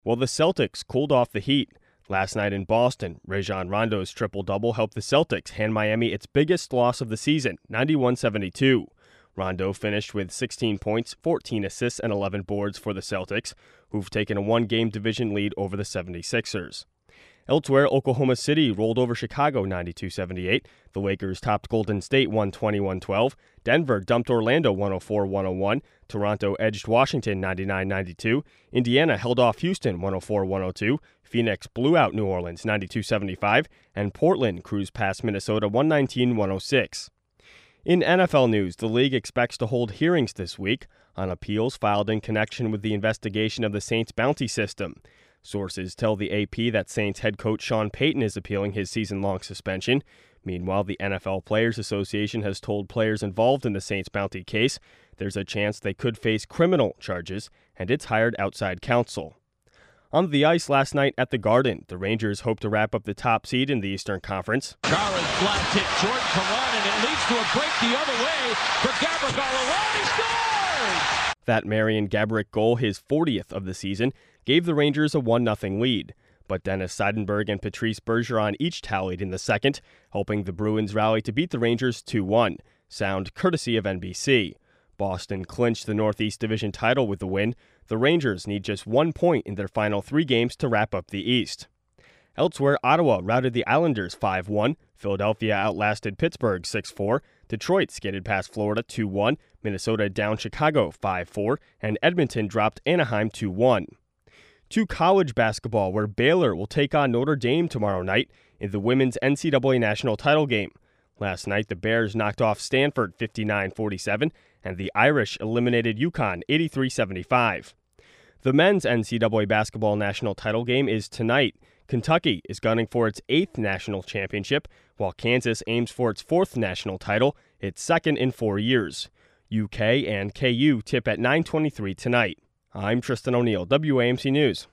Well, the Celtics cooled off the heat. Last night in Boston, Rajon Rondo's triple-double helped the Celtics hand Miami its biggest loss of the season, 91-72. Rondo finished with 16 points, 14 assists, and 11 boards for the Celtics, who've taken a one-game division lead over the 76ers. Elsewhere, Oklahoma City rolled over Chicago 92-78. The Lakers topped Golden State 120-112. Denver dumped Orlando 104-101. Toronto edged Washington 99-92. Indiana held off Houston 104-102. Phoenix blew out New Orleans 92-75. And Portland cruised past Minnesota 119-106. In NFL news, the league expects to hold hearings this week on appeals filed in connection with the investigation of the Saints bounty system. Sources tell the AP that Saints head coach Sean Payton is appealing his season-long suspension. Meanwhile, the NFL Players Association has told players involved in the Saints bounty case there's a chance they could face criminal charges, and it's hired outside counsel. On the ice last night at the Garden, the Rangers hope to wrap up the top seed in the Eastern Conference. Chara's flat hit short for one, and it leads to a break the other way for Gabrick all alone. He scores! That Marian Gaborik goal, his 40th of the season, gave the Rangers a 1-0 lead. But Dennis Seidenberg and Patrice Bergeron each tallied in the second, helping the Bruins rally to beat the Rangers 2-1. Sound courtesy of NBC. Boston clinched the Northeast Division title with the win. The Rangers need just 1 point in their final 3 games to wrap up the East. Elsewhere, Ottawa routed the Islanders 5-1. Philadelphia outlasted Pittsburgh 6-4. Detroit skated past Florida 2-1. Minnesota downed Chicago 5-4. And Edmonton dropped Anaheim 2-1. To college basketball, where Baylor will take on Notre Dame tomorrow night in the women's NCAA national title game. Last night, the Bears knocked off Stanford 59-47, and the Irish eliminated UConn 83-75. The men's NCAA basketball national title game is tonight. Kentucky is gunning for its 8th national championship, while Kansas aims for its 4th national title, its 2nd in 4 years. UK and KU tip at 9:23 tonight. I'm Tristan O'Neill, WAMC News.